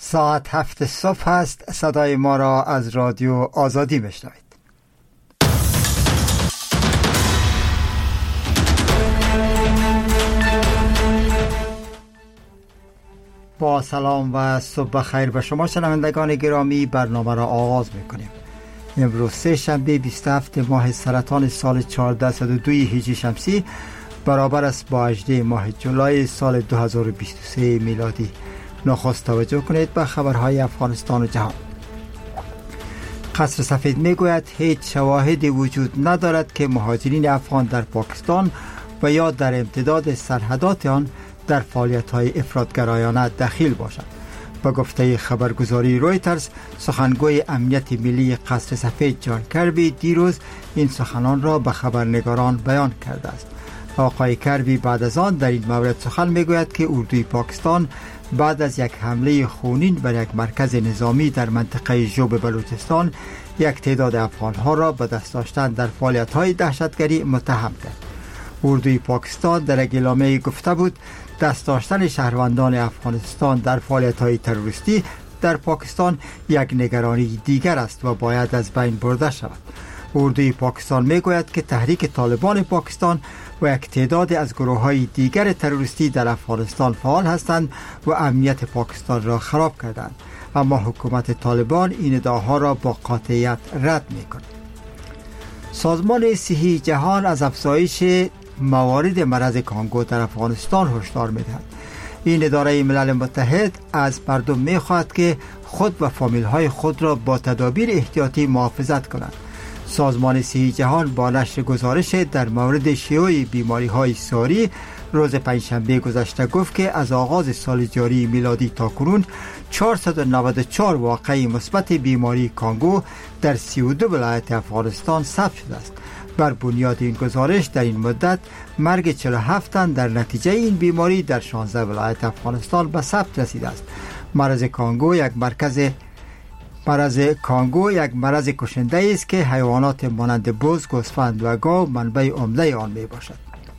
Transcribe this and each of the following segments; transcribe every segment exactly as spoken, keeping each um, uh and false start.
ساعت هفت صبح است. صدای ما را از رادیو آزادی میشنوید. با سلام و صبح خیر به شما شنوندگان گرامی، برنامه را آغاز میکنیم. امروز سه شنبه بیست و هفت ماه سرطان سال چهارصد و دو هجری شمسی برابر است با هجده ماه جولای سال دو هزار و بیست و سه میلادی. نخست توجه کنید به خبرهای افغانستان و جهان. قصر سفید میگوید هیچ شواهدی وجود ندارد که مهاجرین افغان در پاکستان و یا در امتداد سرحدات آن در فعالیت‌های افراط‌گرایانه دخیل باشند. با گفته خبرگزاری رویترز، سخنگوی امنیت ملی قصر سفید جان کربی دیروز این سخنان را به خبرنگاران بیان کرده است. آقای کربی بعد از آن در این مورد سخن میگوید که اردوی پاکستان بعد از یک حمله خونین بر یک مرکز نظامی در منطقه جوب بلوچستان یک تعداد افغان‌ها را به دست داشتن در فعالیت‌های دهشتگری متهم کرد. اردوی پاکستان در یک اعلامیه گفته بود دست داشتن شهروندان افغانستان در فعالیت‌های تروریستی در پاکستان یک نگرانی دیگر است و باید از بین برده شود. اردوی پاکستان میگوید که تحریک طالبان پاکستان و یک تعداد از گروه‌های دیگر تروریستی در افغانستان فعال هستند و امنیت پاکستان را خراب کردند، اما حکومت طالبان این ادعاها را با قاطعیت رد می‌کند. سازمان صحی جهان از افزایش موارد مرض کانگو در افغانستان هشدار می‌دهد. این اداره ملل متحد از مردم می‌خواهد که خود و فامیل‌های خود را با تدابیر احتیاطی محافظت کنند. سازمان صحی جهان با نشر گزارش در مورد شیوع بیماری‌های ساری روز پنجشنبه گذشته گفت که از آغاز سال جاری میلادی تا کنون چهارصد و نود و چهار واقعه مثبت بیماری کانگو در سی و دو ولایت افغانستان ثبت شده است. بر بنیاد این گزارش در این مدت مرگ چهل و هفت تن در نتیجه این بیماری در شانزده ولایت افغانستان به ثبت رسیده است. مرض کانگو یک مرکز مرض کانگو یک مرض کشنده است که حیوانات مانند بز، گوسفند و گاو منبع عمده آن می باشد.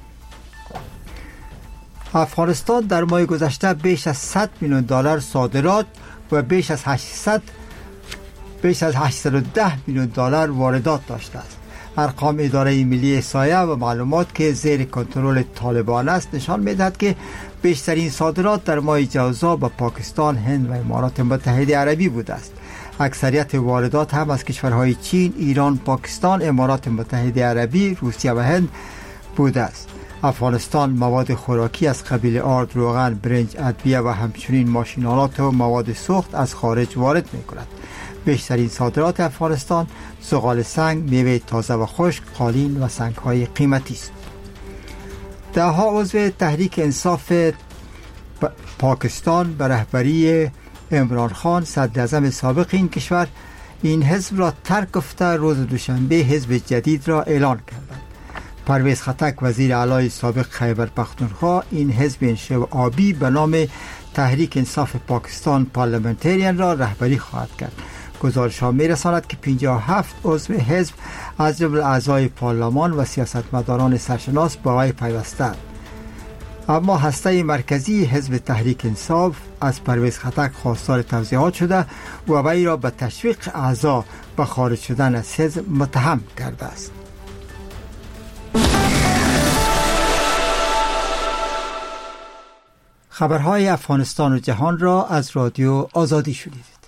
افغانستان در ماه گذشته بیش از صد میلیون دلار صادرات و بیش از هشتصد بیش از هشتصد و ده میلیون دلار واردات داشته است. ارقام اداره ملی احصایه و معلومات که زیر کنترل طالبان است نشان می‌دهد که بیشترین صادرات در ماه جوزا به پاکستان، هند و امارات متحده عربی بوده است. اکثریت واردات هم از کشورهای چین، ایران، پاکستان، امارات متحده عربی، روسیه و هند بوده است. افغانستان مواد خوراکی از قبیل آرد، روغن، برنج، ادویه و همچنین ماشین‌آلات و مواد سوخت از خارج وارد می‌کند. بیشترین صادرات افغانستان زغال سنگ، میوه تازه و خشک، قالین و سنگ‌های قیمتی است. ده‌ها عضو تحریک انصاف پاکستان به رهبری عمران خان صدر اعظم سابق این کشور این حزب را ترک گفته روز دوشنبه حزب جدید را اعلان کردند. پرویز خټک وزیر اعلی سابق خیبر پختونخوا این حزب انشعابی به نام تحریک انصاف پاکستان پارلمانتریان را رهبری خواهد کرد. گزارش ها می رساند که پنجاه و هفت عضو حزب از جمله اعضای پارلمان و سیاستمداران سرشناس با وی پیوستند، اما هسته مرکزی حزب تحریک انصاف از پرویز خټک خواستار توضیحات شده و وی را به تشویق اعضا به خارج شدن از حزب متهم کرده است. خبرهای افغانستان و جهان را از رادیو آزادی شنیدید.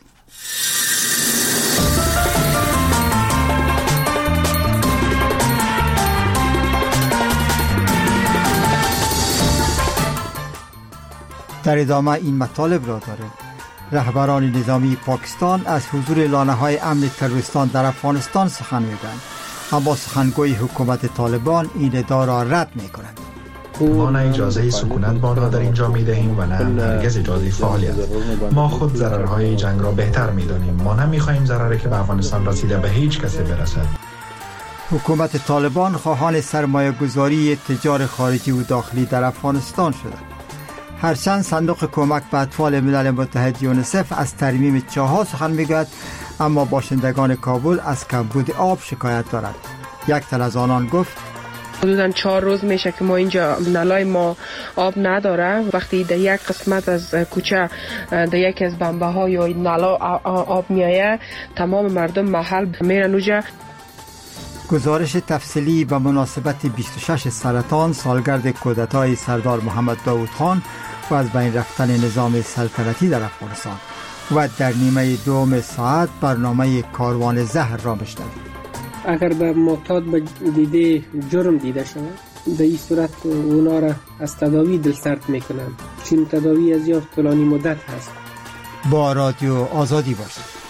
در ادامه این مطالب را داریم. رهبران نظامی پاکستان از حضور لانه‌های امن تروریستان در افغانستان سخن می‌گویند، اما سخنگوی حکومت طالبان این ادعا را رد می‌کند. ما نه اجازه سکونت با آنها در اینجا می‌دهیم و نه هرگز اجازه فعالیت. ما خود ضررهای جنگ را بهتر می‌دانیم. ما نمی‌خواهیم ضرری که به افغانستان رسیده به هیچ کسی برسد. حکومت طالبان خواهان سرمایه‌گذاری تجار خارجی و داخلی در افغانستان شده. هرچند صندوق کمک به اطفال ملل متحد یونیسف از ترمیم چاه‌ها سخن می‌گوید، اما باشندگان کابل از کمبود آب شکایت دارند. یک تن از آنان گفت حدوداً چهار روز میشه که ما اینجا نلای ما آب نداره. وقتی در یک قسمت از کوچه در یکی از بمبه ها یا نلا آب میایه، تمام مردم محل میرن اونجا. گزارش تفصیلی به مناسبت بیست و شش سرطان سالگرد کودتای سردار محمد داود خان و از بین رفتن نظام سلطنتی در افغانستان و در نیمه دوم ساعت برنامه کاروان زهر را بشنوید. اگر به معتاد به دیده جرم دیده شود، در این صورت اونا را از تداوی دلسرد میکنن، چون تداوی از یافت طولانی مدت هست. با رادیو آزادی باشید.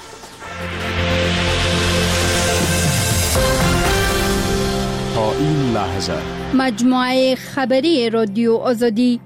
تا این لحظه مجموعه خبری رادیو آزادی.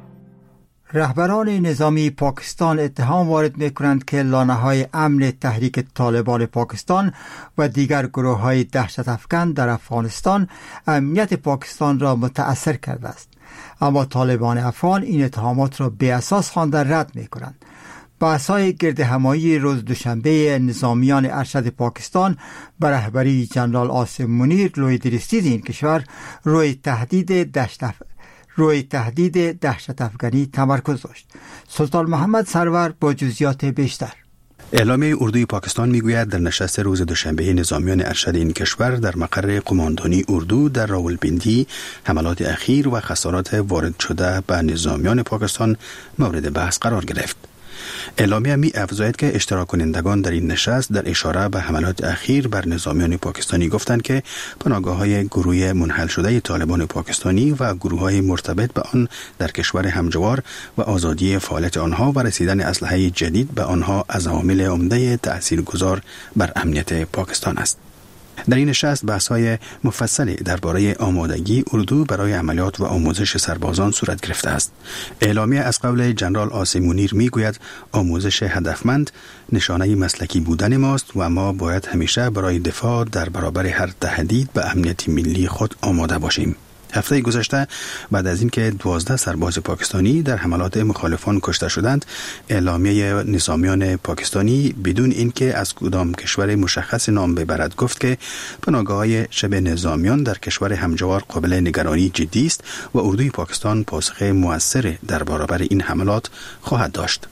رهبران نظامی پاکستان اتهام وارد می‌کنند که لانه‌های امن تحریک طالبان پاکستان و دیگر گروه‌های دهشت افکن در افغانستان امنیت پاکستان را متأثر کرده است. اما طالبان افغان این اتهامات را بی اساس خوانده رد می‌کنند. بحث‌های گرد همایی روز دوشنبه نظامیان ارشد پاکستان به رهبری جنرال عاصم منیر لوی درستید این کشور روی تهدید دهشت روی تهدید دهشت افغانی تمرکز داشت. سلطان محمد سرور با جزئیات بیشتر. اعلامیه اردوی پاکستان میگوید در نشست روز دوشنبه نظامیان ارشد این کشور در مقر قماندانی اردو در راولپیندی حملات اخیر و خسارات وارد شده به نظامیان پاکستان مورد بحث قرار گرفت. اعلامیه می افزاید که اشتراک کنندگان در این نشست در اشاره به حملات اخیر بر نظامیان پاکستانی گفتند که پناهگاه‌های گروه منحل شده طالبان پاکستانی و گروه‌های مرتبط به آن در کشور همجوار و آزادی فعالیت آنها و رسیدن اسلحه جدید به آنها از عوامل عمده تأثیرگذار بر امنیت پاکستان است. در این نشست بحث‌های مفصلی درباره آمادگی اردو برای عملیات و آموزش سربازان صورت گرفته است. اعلامیه از قول جنرال عاصم منیر میگوید آموزش هدفمند نشانه مسلکی بودن ماست و ما باید همیشه برای دفاع در برابر هر تهدید به امنیت ملی خود آماده باشیم. هفته گذشته بعد از اینکه دوازده سرباز پاکستانی در حملات مخالفان کشته شدند، اعلامیه نظامیان پاکستانی بدون اینکه از کدام کشور مشخص نام ببرد گفت که پناهگاه‌های شبه نظامیان در کشور همجوار قابل نگرانی جدی است و اردوی پاکستان پاسخ مؤثر در برابر این حملات خواهد داشت.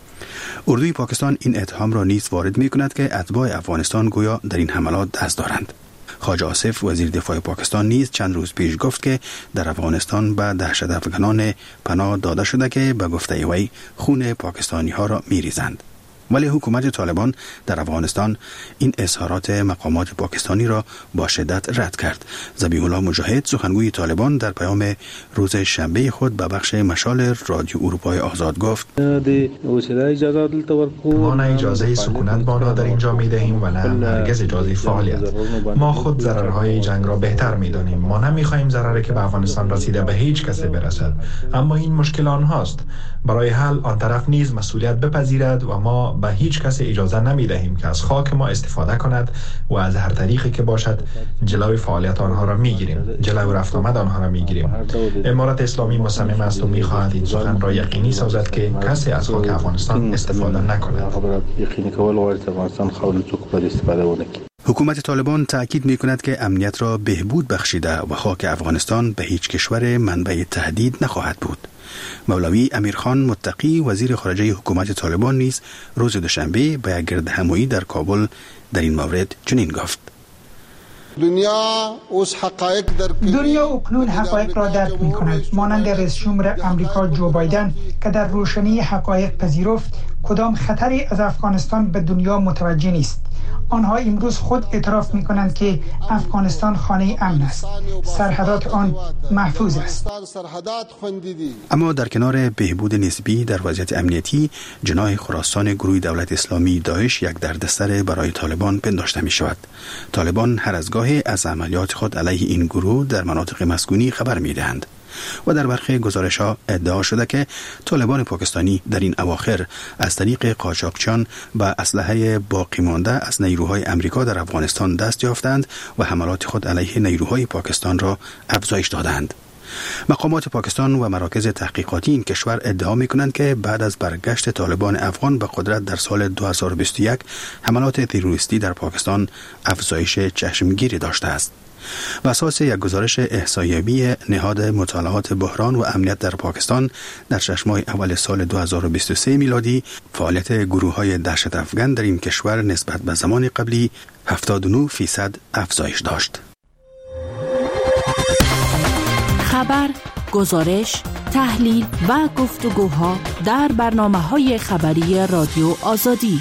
اردوی پاکستان این اتهام را نیز وارد می‌کند که اتباع افغانستان گویا در این حملات دست دارند. خواجه آصف وزیر دفاع پاکستان نیز چند روز پیش گفت که در افغانستان به دهشت افغانان پناه داده شده که به گفته وی خون پاکستانی ها را میریزند. ولی حکومت طالبان در افغانستان این اظهارات مقامات پاکستانی را با شدت رد کرد. ذبیح الله مجاهد سخنگوی طالبان در پیام روز شنبه خود به بخش مشال رادیو اروپای آزاد گفت ما نه اجازه سکونت بانا در اینجا می دهیم و نه هرگز اجازه فعالیت. ما خود ضررهای جنگ را بهتر می دانیم. ما نمی خواهیم ضرری که به افغانستان رسیده به هیچ کسی برسد. اما این مشکل آنهاست. برای حل آن طرف نیز مسئولیت بپذیرد و ما به هیچ کس اجازه نمی دهیم که از خاک ما استفاده کند و از هر طریقی که باشد جلوی فعالیت آنها را می گیریم، جلوی رفت آمد آنها را می گیریم. امارت اسلامی مصمم است و می خواهد این سخن را یقینی سازد که کسی از خاک افغانستان استفاده نکند. حکومت طالبان تأکید می کند که امنیت را بهبود بخشیده و خاک افغانستان به هیچ کشور منبع تهدید نخواهد بود. مولوی امیرخان متقی وزیر خارجه حکومت طالبان نیز روز دوشنبه به یک گرد همایی در کابل در این مورد چنین گفت: دنیا اوس حقایق در دنیا اکنون حقایق را درک می کند، مانند رئیس جمهور امریکا جو بایدن که در روشنی حقایق پذیرفت کدام خطری از افغانستان به دنیا متوجه نیست. آنها امروز خود اعتراف می کنند که افغانستان خانه امن است، سرحدات آن محفوظ است. اما در کنار بهبود نسبی در وضعیت امنیتی، جناح خراسان گروه دولت اسلامی داعش یک دردسر برای طالبان پنداشته می شود. طالبان هر از گاهی از عملیات خود علیه این گروه در مناطق مسکونی خبر می دهند و در برخی گزارش‌ها ادعا شده که طالبان پاکستانی در این اواخر از طریق قاچاقچیان به اسلحه باقی مانده از نیروهای امریکا در افغانستان دست یافتند و حملات خود علیه نیروهای پاکستان را افزایش دادند. مقامات پاکستان و مراکز تحقیقاتی این کشور ادعا می‌کنند که بعد از برگشت طالبان افغان به قدرت در سال دو هزار و بیست و یک حملات تروریستی در پاکستان افزایش چشمگیری داشته است. و اساس یک گزارش احصایه‌ای نهاد مطالعات بحران و امنیت در پاکستان در شش ماه اول سال دو هزار و بیست و سه میلادی فعالیت گروه‌های دهشت افکن در این کشور نسبت به زمان قبلی هفتاد و نه درصد افزایش داشت. خبر، گزارش، تحلیل و گفتگوها در برنامه‌های خبری رادیو آزادی.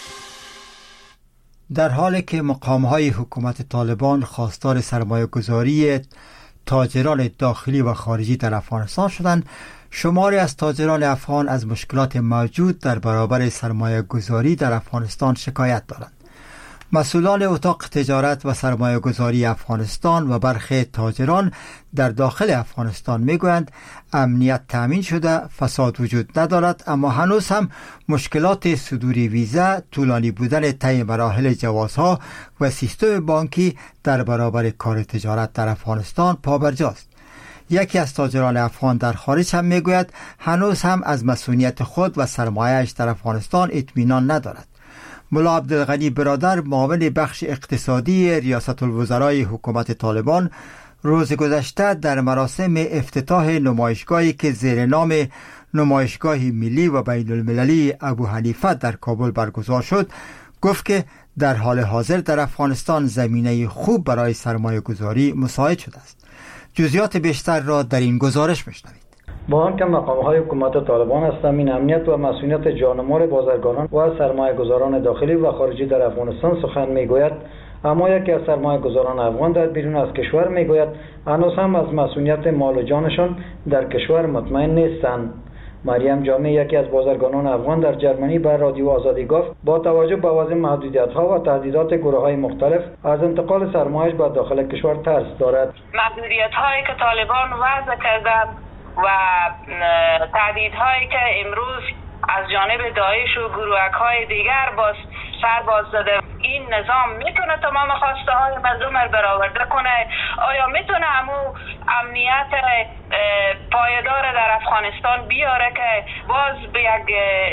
در حالی که مقام‌های حکومت طالبان خواستار سرمایه‌گذاری تاجران داخلی و خارجی در افغانستان شدند، شماری از تاجران افغان از مشکلات موجود در برابر سرمایه‌گذاری در افغانستان شکایت دارند. مسئولان اتاق تجارت و سرمایه‌گذاری افغانستان و برخی تاجران در داخل افغانستان میگویند امنیت تامین شده، فساد وجود ندارد، اما هنوز هم مشکلات صدور ویزا، طولانی بودن طی مراحل جوازها و سیستم بانکی در برابر کار تجارت در افغانستان پابرجاست. یکی از تاجران افغان در خارج هم میگوید هنوز هم از مسئولیت خود و سرمایه‌اش در افغانستان اطمینان ندارد. ملا عبدالغنی برادر، معاون بخش اقتصادی ریاست الوزرای حکومت طالبان، روز گذشته در مراسم افتتاح نمایشگاهی که زیر نام نمایشگاه ملی و بین المللی ابو حنیفه در کابل برگزار شد، گفت که در حال حاضر در افغانستان زمینه خوب برای سرمایه گذاری مساعد شده است. جزئیات بیشتر را در این گزارش میشنوید. با آنکه مقام‌های حکومت طالبان از تامین امنیت و مسئولیت جان و مال بازرگانان و سرمایه‌گذاران داخلی و خارجی در افغانستان سخن می‌گوید، اما یکی از سرمایه‌گذاران افغان در بیرون از کشور می‌گوید هنوز هم از مسئولیت مال و جانشان در کشور مطمئن نیستند. مریم جامع، یکی از بازرگانان افغان در جرمنی، بر رادیو آزادی گفت با توجه به وضع محدودیت‌ها و تهدیدات گروه‌های مختلف از انتقال سرمایه به داخل کشور ترس دارد. محدودیت‌هایی که طالبان وضع کردند و تهدیدهایی که امروز از جانب داعش و گروهک‌های دیگر باز سر باز زده، این نظام میتونه تمام خواسته های مردم رو برآورده کنه؟ آیا میتونه همو امنیت پایدار در افغانستان بیاره که باز به یک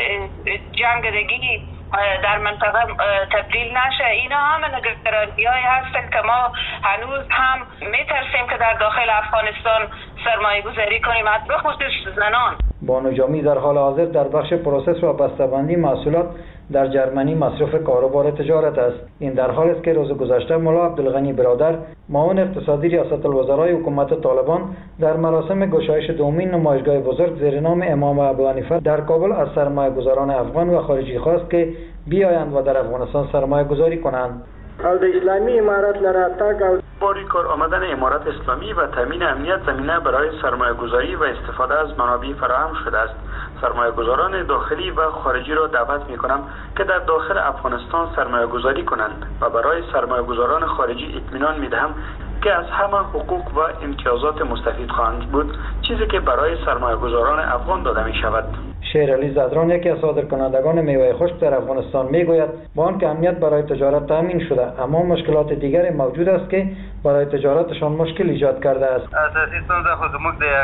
جنگ دیگی در منطقه تبدیل نشه؟ اینا همه نگرانی‌هایی هستن که ما هنوز هم میترسیم که در داخل افغانستان سرمایه گذاری کنیم، به خصوص زنان. بانو جامی در حال حاضر در بخش پروسس و بسته‌بندی محصولات در جرمنی مصرف کاروبار تجارت است. این در حالی است که روز گذشته ملا عبدالغنی برادر، معاون اقتصادی ریاست الوزرای حکومت طالبان، در مراسم گشایش دومین نمایشگاه بزرگ زیر نام امام ابو حنیفه در کابل از سرمایه‌گذاران افغان و خارجی خواست که بیایند و در افغانستان سرمایه گذاری کنند. از اسلامی امارت لراتاک او باری کار آمدن امارت اسلامی و تامین امنیت زمینه برای سرمایه گذاری و استفاده از منابع فراهم شده است. سرمایه گذاران داخلی و خارجی را دعوت می کنم که در داخل افغانستان سرمایه گذاری کنند و برای سرمایه گذاران خارجی اطمینان می دهم که از همه حقوق و امتیازات مستفید خواهند بود، چیزی که برای سرمایه گذاران افغان داده می شود. شیر علی زدران، یکی از صادرکنندگان میوه خشک در افغانستان، میگوید با آنکه امنیت برای تجارت تامین شده، اما مشکلات دیگری موجود است که برای تجارتشان مشکل ایجاد کرده است. اساسی ستونزه خود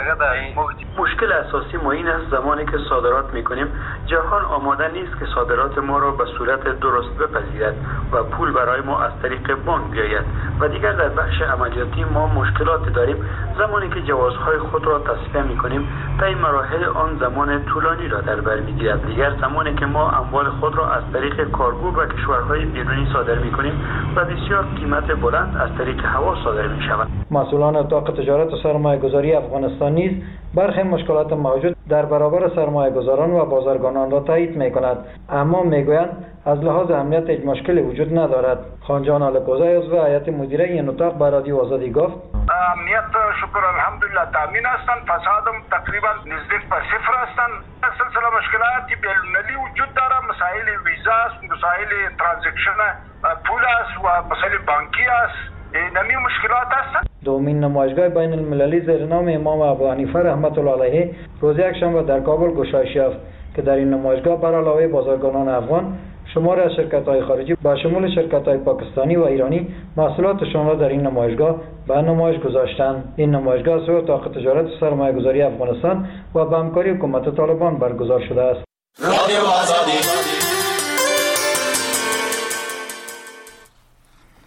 مشکل اساسی ما این است زمانی که صادرات میکنیم جهان آماده نیست که صادرات ما را به صورت درست بپذیرد و پول برای ما از طریق بانک بیاید و دیگر در بخش عملیاتی ما مشکلات داریم. زمانی که جوازهای خود را تصفیه میکنیم طی مراحل آن زمان طولانی را در بر میگیرد. دیگر زمانی که ما اموال خود را از طریق کارگو و کشورهای بیرونی صادر میکنیم و بسیار قیمت بلند از طریق هوا صادر می شود. مسئولان اتاق تجارت و سرمایه گذاری افغانستان نیز برخی مشکلات موجود در برابر سرمایه گذاران و بازرگانان را تایید می کند، اما می گویند از لحاظ امنیت هیچ مشکلی وجود ندارد. خانجان آلکوزای عضو هیئت مدیره این اتاق به رادیو آزادی گفت امنیت شکر الحمدلله تامین هستند، فسادم تقریبا نزدیک به صفر هستند. سلسله مشکلات بین‌المللی وجود دارد، مسائل ویزا است، مسائل ترانزکشن پول است و مسائل بانکی است. نمی مشکلات هستند. دومین نمایشگاه بین المللی زیر نام امام ابو حنیفه رحمت الله علیه روز یکشنبه در کابل گشایش یافت که در این نمایشگاه بر علاوه بازرگانان افغان، شماری از شرکت‌های خارجی با شمول شرکت‌های پاکستانی و ایرانی محصولاتشان را در این نمایشگاه به نمایش گذاشتند. این نمایشگاه سوی اتاق تجارت و سرمایه‌گذاری افغانستان و به همکاری حکومت طالبان برگزار شده است. رادیو آزادی.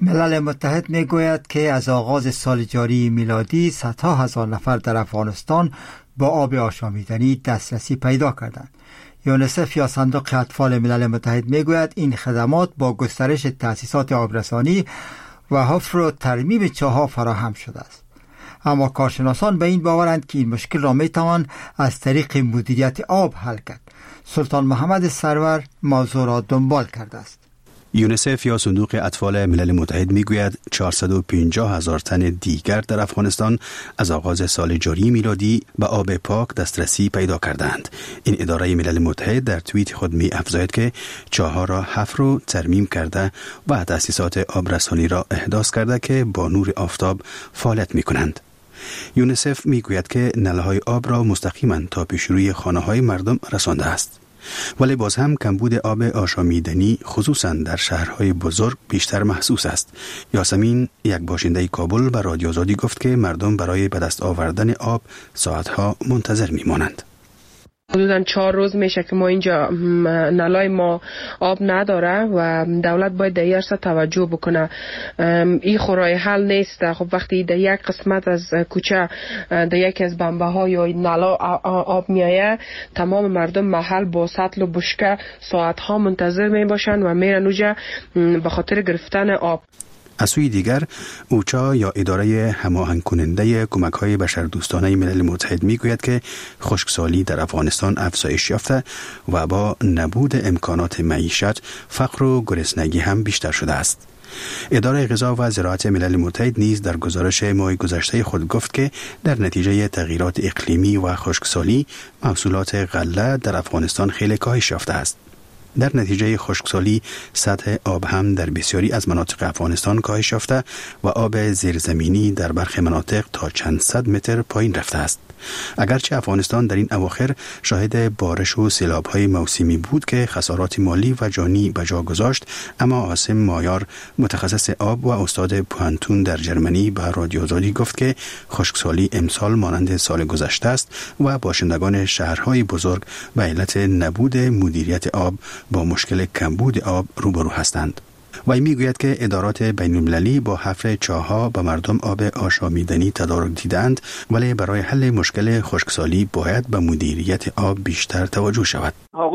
ملل متحد می گوید که از آغاز سال جاری میلادی صدها هزار نفر در افغانستان با آب آشامیدنی دسترسی پیدا کردند. یونیسف یا صندوق اطفال ملل متحد می گوید این خدمات با گسترش تأسیسات آبرسانی و حفر و ترمیم چاه‌ها فراهم شده است. اما کارشناسان به این باورند که این مشکل را می توان از طریق مدیریت آب حل کرد. سلطان محمد سرور موضوع را دنبال کرده است. یونیسف یا صندوق اطفال ملل متحد میگوید چهارصد و پنجاه هزار تن دیگر در افغانستان از آغاز سال جاری میلادی به آب پاک دسترسی پیدا کردند. این اداره ملل متحد در توییت خود می افزاید که چاه‌ها را حفر و ترمیم کرده و تأسیسات آبرسانی را احداث کرده که با نور آفتاب فعالیت می کنند. یونیسف میگوید که نلهای آب را مستقیما تا پیشروی خانه‌های مردم رسانده است. ولی باز هم کمبود آب آشامیدنی خصوصا در شهرهای بزرگ بیشتر محسوس است. یاسمین، یک باشنده کابل، به رادیو آزادی گفت که مردم برای به دست آوردن آب ساعتها منتظر میمانند. حدوداً چهار روز میشه که ما اینجا نلای ما آب نداره و دولت باید در این توجه بکنه. این خورای حل نیست. خب وقتی در یک قسمت از کوچه در یکی از بمبه ها یا نلا آب میایه، تمام مردم محل با سطل و بشکه ساعت ها منتظر می باشن و میرن اونجا به خاطر گرفتن آب. از سوی دیگر، اوچا یا اداره هماهنگ کننده کمک‌های بشردوستانه ملل متحد میگوید که خشکسالی در افغانستان افزایش یافته و با نبود امکانات معیشت، فقر و گرسنگی هم بیشتر شده است. اداره غذا و زراعت ملل متحد نیز در گزارش ماه گذشته خود گفت که در نتیجه تغییرات اقلیمی و خشکسالی محصولات غله در افغانستان خیلی کاهش یافته است. در نتیجه خشکسالی سطح آب هم در بسیاری از مناطق افغانستان کاهش یافته و آب زیرزمینی در برخی مناطق تا چند صد متر پایین رفته است. اگرچه افغانستان در این اواخر شاهد بارش و سیلاب‌های موسمی بود که خسارات مالی و جانی به جا گذاشت، اما عاصم مایار، متخصص آب و استاد پوهنتون در جرمنی، به رادیو آزادی گفت که خشکسالی امسال مانند سال گذشته است و باشندگان شهرهای بزرگ به علت نبود مدیریت آب با مشکل کمبود آب روبرو هستند. و میگوید که ادارات بین المللی با حفر چاه‌ها به مردم آب آشامیدنی تدارک دیدند، ولی برای حل مشکل خشکسالی باید به مدیریت آب بیشتر توجه شود.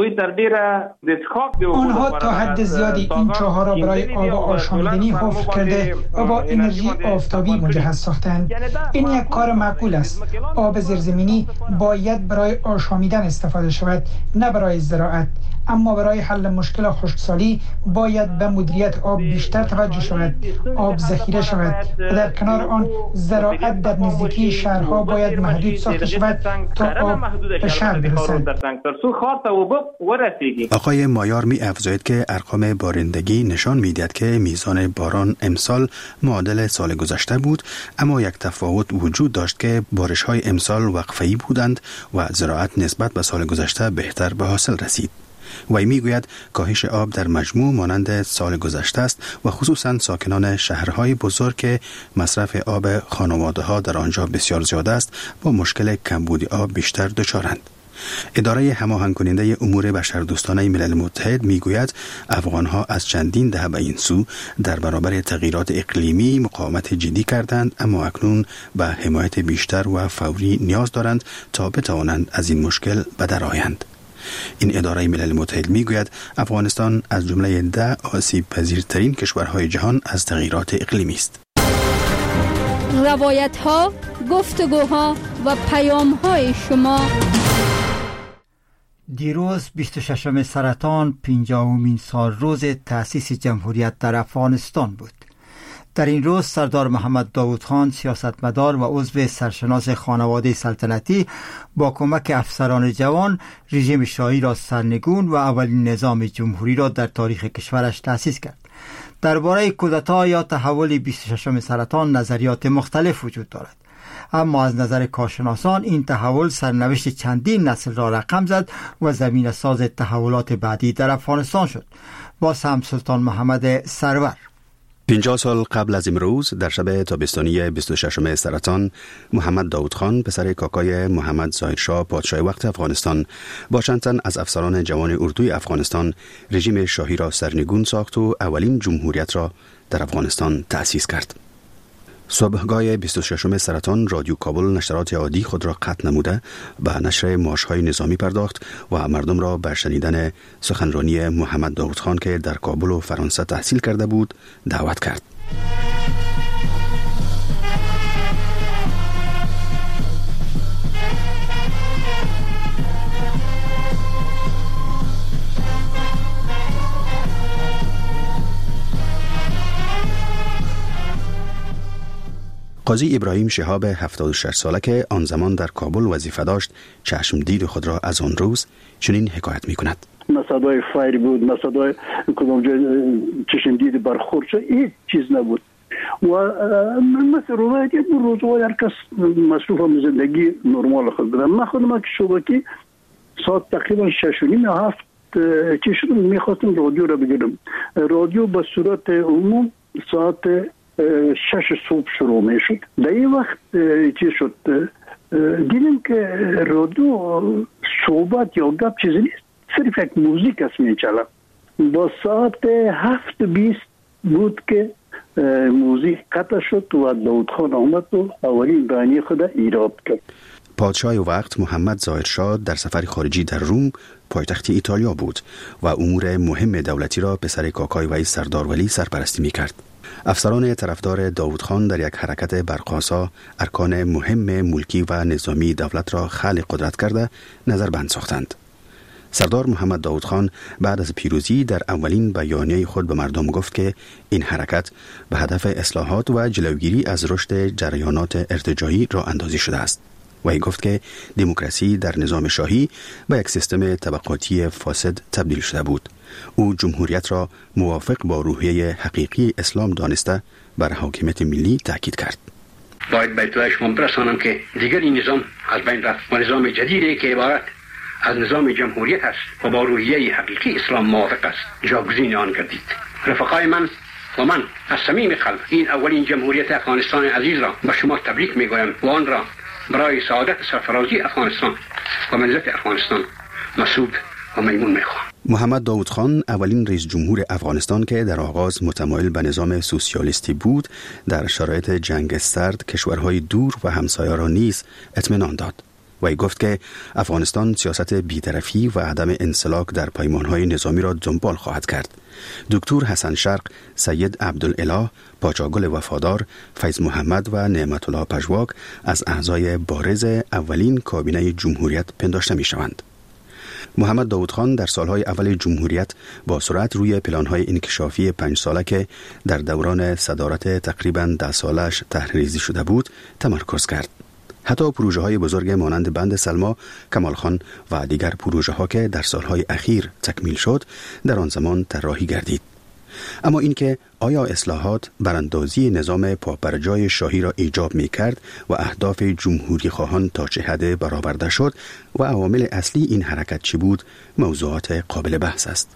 آنها تا حد زیادی این چاه‌ها را برای آب آشامیدنی حفر کرده و با انرژی آفتابی مجهز ساختند. این یک کار معقول است. آب زیرزمینی باید برای آشامیدن استفاده شود، نه برای زراعت. اما برای حل مشکل خشکسالی باید به مدیریت آب بیشتر توجه شود، آب ذخیره شود و در کنار آن زراعت در نزدیکی شهرها باید محدود ساخته شود تا آب به شهر برسد. آقای مایار می افزاید که ارقام بارندگی نشان می‌دهد که میزان باران امسال معادل سال گذشته بود، اما یک تفاوت وجود داشت که بارش‌های امسال وقفه‌ای بودند و زراعت نسبت به سال گذشته بهتر به حاصل رسید. وی میگوید کاهش آب در مجموع مانند سال گذشته است و خصوصا ساکنان شهرهای بزرگ که مصرف آب خانواده‌ها در آنجا بسیار زیاد است با مشکل کمبود آب بیشتر دچارند. اداره هماهنگ کننده امور بشردوستانه ملل متحد میگوید افغانها از چندین دهه به این سو در برابر تغییرات اقلیمی مقاومت جدی کردند، اما اکنون به حمایت بیشتر و فوری نیاز دارند تا بتوانند از این مشکل به در آیند. این اداره ملل متحد میگوید افغانستان از جمله ده آسیب پذیرترین کشورهای جهان از تغییرات اقلیمی است. روایت ها، گفتگوها و پیام های شما. دیروز بیست و ششم سرطان، پنجاهمین سال روز تأسیس جمهوریت در افغانستان بود. در این روز سردار محمد داود خان، سیاستمدار و عضو سرشناس خانواده سلطنتی، با کمک افسران جوان رژیم شاهی را سرنگون و اولین نظام جمهوری را در تاریخ کشورش تأسیس کرد. درباره کودتا یا تحول بیست و ششم سرطان نظریات مختلف وجود دارد، اما از نظر کارشناسان این تحول سرنوشت چندین نسل را رقم زد و زمینه ساز تحولات بعدی در افغانستان شد. با سم سلطان محمد سرور. پنجاه سال قبل از امروز در شب تابستانی بیست و ششم سرطان، محمد داود خان، پسر کاکای محمد ظاهر شاه پادشاه وقت افغانستان، با چند تن از افسران جوان اردوی افغانستان رژیم شاهی را سرنگون ساخت و اولین جمهوریت را در افغانستان تأسیس کرد. صبحگاه بیست و ششم سرطان رادیو کابل نشرات عادی خود را قطع نموده به نشر مارش‌های نظامی پرداخت و مردم را به شنیدن سخنرانی محمد داود خان که در کابل و فرانسه تحصیل کرده بود دعوت کرد. قاضی ابراهیم شهاب هفتاد و شش ساله که آن زمان در کابل وظیفه داشت چشم دید خود را از آن روز چنین حکایت می کند. مسادای فایر بود، مسادای کدام جای چشم دید برخورد شد، هیچ چیز نبود و مثل روایتی بود روزوای هر کس مصروف هم زندگی نرمال خود بدن. من خودم که شبکی ساعت تقریبا شش و نیم هفت چی شدم میخواستم رادیو را بگیرم. رادیو به صورت عموم ساعت شش صبح شروع می شد. در این وقت چی شد دیدیم که رادیو صحبت یا گپ چیزی نیست، صرف یک موزیک است می چلا. با ساعت هفت بیست بود که موزیک قطع شد و داود خان آمد و اولین بیانیه خود ایراد کرد. پادشاه وقت محمد ظاهرشاه در سفر خارجی در روم پایتخت ایتالیا بود و امور مهم دولتی را به سر کاکای وی سردار ولی سرپرستی می کرد. افسران طرفدار داود خان در یک حرکت برق‌آسا ارکان مهم ملکی و نظامی دولت را خلع قدرت کرده نظربند ساختند. سردار محمد داود خان بعد از پیروزی در اولین بیانیه خود به مردم گفت که این حرکت به هدف اصلاحات و جلوگیری از رشد جریانات ارتجاعی راه اندازی شده است. وی گفت که دموکراسی در نظام شاهی به یک سیستم طبقاتی فاسد تبدیل شده بود. او جمهوریت را موافق با روحیه حقیقی اسلام دانسته بر حاکمیت ملی تاکید کرد. باید به اطلاع شما برسانم که دیگر این نظام از بین رفت و نظام جدیدی که عبارت از نظام جمهوریت است و با روحیه حقیقی اسلام موافق است جاگزین آن گردید. رفقای من و من از صمیم قلب این اولین جمهوریت افغانستان عزیز را به شما تبریک میگویم و آن را برای سعادت سرفرازی افغانستان و منزلت افغانستان مسعود و میمون میخوام. محمد داود خان اولین رئیس جمهور افغانستان که در آغاز متمایل به نظام سوسیالیستی بود در شرایط جنگ سرد کشورهای دور و همسایه را نیز اطمینان داد. وی گفت که افغانستان سیاست بی‌طرفی و عدم انسلاک در پیمانهای نظامی را دنبال خواهد کرد. دکتر حسن شرق، سید عبدالاله، پاچاگل وفادار، فیض محمد و نعمت الله پژواک از اعضای بارز اولین کابینه جمهوریت پنداشته می شوند. محمد داود خان در سالهای اول جمهوریت با سرعت روی پلانهای انکشافی پنج ساله که در دوران صدارت تقریباً ده سالش طرحریزی شده بود تمرکز کرد. حتی پروژه های بزرگ مانند بند سلما، کمال خان و دیگر پروژه ها که در سالهای اخیر تکمیل شد در آن زمان طراحی گردید. اما اینکه آیا اصلاحات براندازی نظام پابرجای شاهی را ایجاب می کرد و اهداف جمهوری خواهان تا چه حد برآورده شد و عوامل اصلی این حرکت چی بود موضوعات قابل بحث است.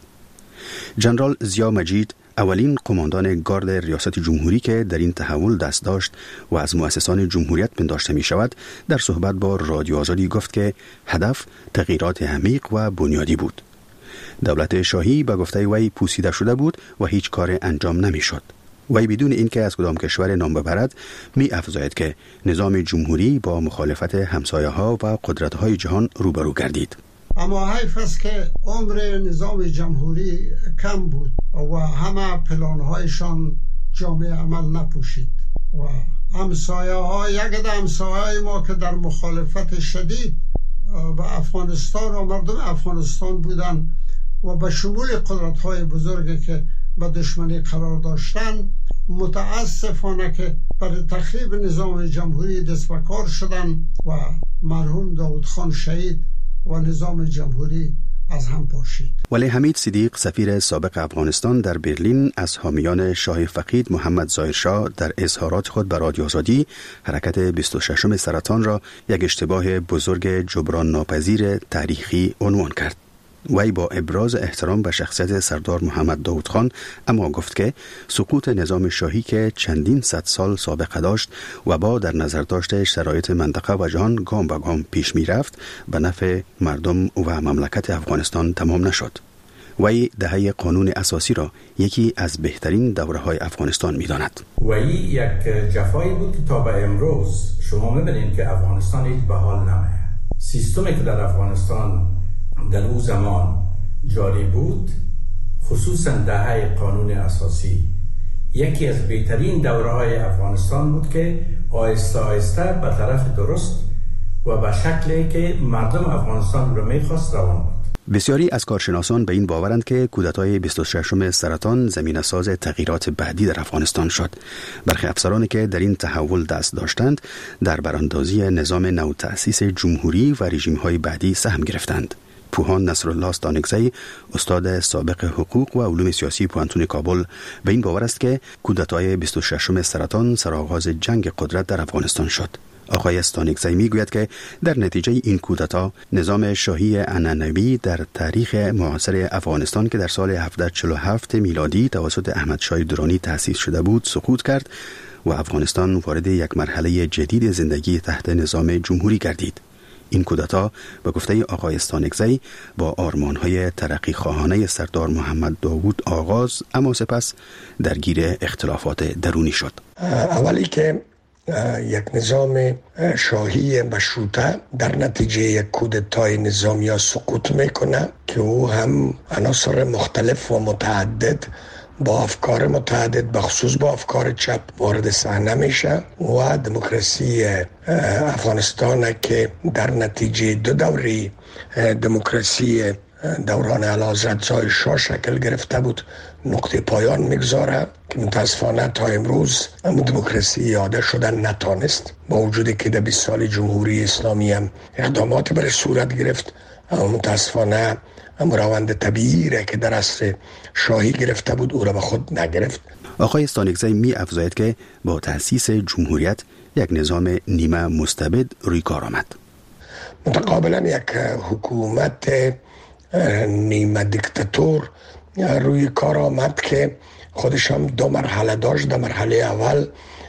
جنرال ضیا مجید، اولین قماندان گارد ریاست جمهوری که در این تحول دست داشت و از مؤسسان جمهوریت پنداشته می شود، در صحبت با رادیو آزادی گفت که هدف تغییرات عمیق و بنیادی بود. دولت شاهی به گفته وی پوسیده شده بود و هیچ کار انجام نمی شد. وی بدون اینکه از کدام کشور نام ببرد می افزاید که نظام جمهوری با مخالفت همسایه ها و قدرت های جهان روبرو گردید. اما حیف است که عمر نظام جمهوری کم بود و همه پلانهایشان جامعه عمل نپوشید و همسایه ها یک ده همسایه ما که در مخالفت شدید به افغانستان و مردم افغانستان بودن و به شمول قدرت های بزرگی که به دشمنی قرار داشتن، متاسفانه که برای تخریب نظام جمهوری دست به کار شدن و مرحوم داود خان شهید و نظام جمهوری از هم پاشید. ولی حمید صدیق، سفیر سابق افغانستان در برلین، از حامیان شاه فقید محمد ظاهرشاه در اظهارات خود به رادیو آزادی حرکت بیست و ششم سرطان را یک اشتباه بزرگ جبران ناپذیر تاریخی عنوان کرد. وی با ابراز احترام به شخصیت سردار محمد داود خان اما گفت که سقوط نظام شاهی که چندین صد سال سابقه داشت و با در نظر داشته شرایط منطقه و جهان گام به گام پیش می رفت به نفع مردم و مملکت افغانستان تمام نشد. وی دهه قانون اساسی را یکی از بهترین دوره‌های افغانستان می‌داند. وی یک جفایی بود که تا به امروز شما می‌بینید که افغانستان هیچ به حال نمیه. سیستمی که در افغانستان در اون زمان جاری بود، خصوصا دهه قانون اساسی، یکی از بهترین دوره‌های افغانستان بود که آهسته آهسته به طرف درست و به شکلی که مردم افغانستان رو می‌خواست روان بود. بسیاری از کارشناسان به این باورند که کودتای بیست و ششم سرطان زمینه ساز تغییرات بعدی در افغانستان شد. برخی افسرانی که در این تحول دست داشتند در براندازی نظام نو تأسیس جمهوری و رژیم‌های بعدی سهم گرفتند. پوهان نصرالله استانکزی، استاد سابق حقوق و علوم سیاسی پوهنتون کابل، به این باور است که کودتای بیست و ششم سرطان سرآغاز جنگ قدرت در افغانستان شد. آقای استانکزی میگوید که در نتیجه این کودتا نظام شاهی عنعنوی در تاریخ معاصر افغانستان که در سال هفتصد و چهل و هفت میلادی توسط احمد شاه درانی تأسیس شده بود سقوط کرد و افغانستان وارد یک مرحله جدید زندگی تحت نظام جمهوری گردید. این کودتا به گفته آقای استانکزی با آرمان‌های ترقی خواهانه سردار محمد داوود آغاز، اما سپس درگیر اختلافات درونی شد. اولی که یک نظام شاهی مشروطه در نتیجه یک کودتای نظامی سقوط میکنه که او هم عناصر مختلف و متعدد با افکار متعدد بخصوص با افکار چپ وارد صحنه میشه و دموکراسی افغانستان که در نتیجه دو دوره دموکراسی دوران اعلیحضرت زای شاه شکل گرفته بود نقطه پایان میگذاره که متاسفانه تا امروز دموکراسی یاده شدن نتانست، با وجودی که در بیست سال جمهوری اسلامی هم اقدامات برای صورت گرفت، اما متاسفانه اما روند طبیعی را که در عصر شاهی گرفته بود او را به خود نگرفت. آقای استانکزی می افزاید که با تأسیس جمهوریت یک نظام نیمه مستبد روی کار آمد. متقابلا یک حکومت نیمه دیکتاتور روی کار آمد که خودش هم دو مرحله داشت. در مرحله اول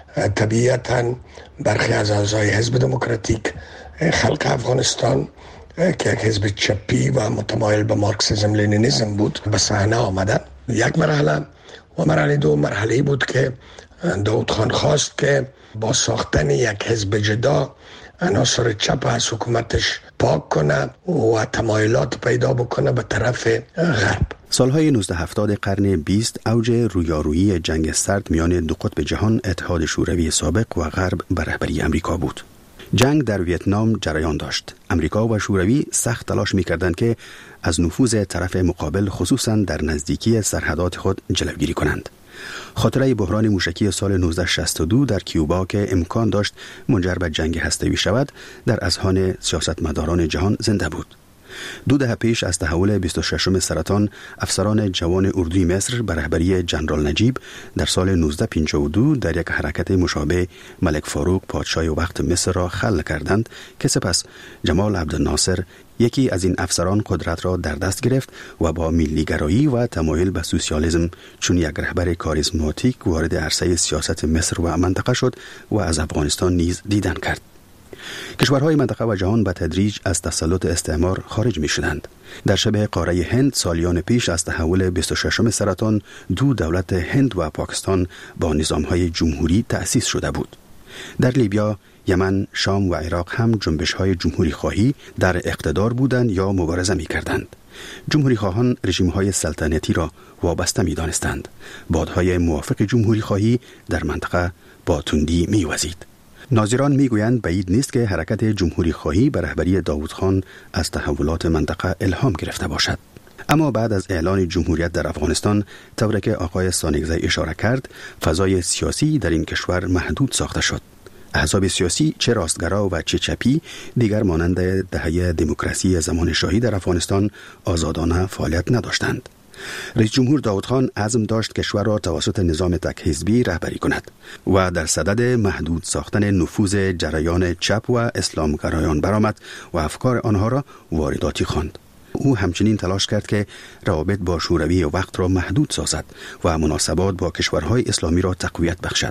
طبیعتا برخی از اعضای حزب دموکراتیک خلق افغانستان که یک حزب چپی و متمایل به مارکسیسم لنینیسم بود به صحنه آمدن. یک مرحله و مرحله دو مرحله بود که داود خان خواست که با ساختن یک حزب جدا عناصر چپ از حکومتش پاک کنه و تمایلات پیدا بکنه به طرف غرب. سالهای نوزده هفتاد قرن بیست اوج رویارویی جنگ سرد میان دو قطب جهان، اتحاد شوروی سابق و غرب به رهبری امریکا بود. جنگ در ویتنام جریان داشت. امریکا و شوروی سخت تلاش می‌کردند که از نفوذ طرف مقابل خصوصاً در نزدیکی سرحدات خود جلوگیری کنند. خاطره بحران موشکی سال نوزده شصت و دو در کیوبا که امکان داشت منجر به جنگ هسته‌ای شود در اذهان سیاستمداران جهان زنده بود. دو دهه پیش از تحول بیست و ششم سرطان، افسران جوان اردوی مصر به رهبری جنرال نجیب در سال نوزده پنجاه و دو در یک حرکت مشابه ملک فاروق پادشاه وقت مصر را خلع کردند که سپس جمال عبدالناصر یکی از این افسران قدرت را در دست گرفت و با ملیگرایی و تمایل به سوسیالیسم چون یک رهبر کاریزماتیک وارد عرصه سیاست مصر و منطقه شد و از افغانستان نیز دیدن کرد. کشورهای منطقه و جهان به تدریج از تسلط استعمار خارج می شدند. در شبه قاره هند سالیان پیش از تحول بیست و ششم سرطان دو دولت هند و پاکستان با نظامهای جمهوری تأسیس شده بود. در لیبیا، یمن، شام و عراق هم جنبش‌های جمهوری خواهی در اقتدار بودند یا مبارزه می کردند. جمهوری خواهان رژیم‌های سلطنتی را وابسته می دانستند. بادهای موافق جمهوری خواهی در منطقه با تندی می وزید. ناظران میگویند بعید نیست که حرکت جمهوری خواهی به رهبری داوود خان از تحولات منطقه الهام گرفته باشد. اما بعد از اعلان جمهوریت در افغانستان، طوری که آقای استانکزی اشاره کرد، فضای سیاسی در این کشور محدود ساخته شد. احزاب سیاسی چه راستگرا و چه چپی دیگر مانند دهه دموکراسی زمان شاهی در افغانستان آزادانه فعالیت نداشتند. رئیس جمهور داوود خان عزم داشت کشور را توسط نظام تک حزبی رهبری کند و در صدد محدود ساختن نفوذ جریان چپ و اسلامگرایان برآمد و افکار آنها را وارداتی خواند. او همچنین تلاش کرد که روابط با شوروی وقت را محدود سازد و مناسبات با کشورهای اسلامی را تقویت بخشد.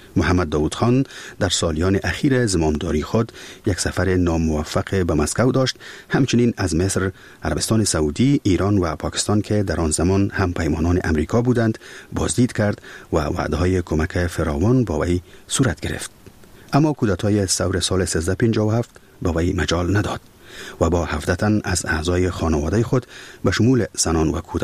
محمد داود خان در سالیان اخیر زمامداری خود یک سفر ناموفق به مسکو داشت. همچنین از مصر، عربستان سعودی، ایران و پاکستان که در آن زمان هم پیمانان امریکا بودند بازدید کرد و وعده‌های کمک فراوان با وی صورت گرفت. اما کودتای ثور سال سیزده پنجاه و هفت با وی مجال نداد و با هفده تن از اعضای خانواده خود به شمول زنان و کودکان